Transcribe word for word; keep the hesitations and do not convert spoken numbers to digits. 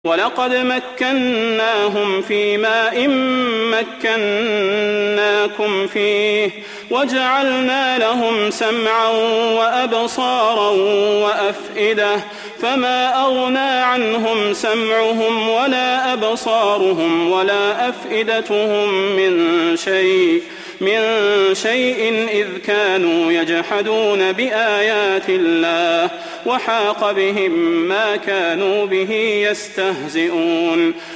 ولقد مكناهم في ماء مكناكم فيه وجعلنا لهم سمعا وأبصارا وأفئدة فما أغنى عنهم سمعهم ولا أبصارهم ولا أفئدتهم من شيء من شيء إذ كانوا يجحدون بآيات الله وحاق بهم ما كانوا به يستهزئون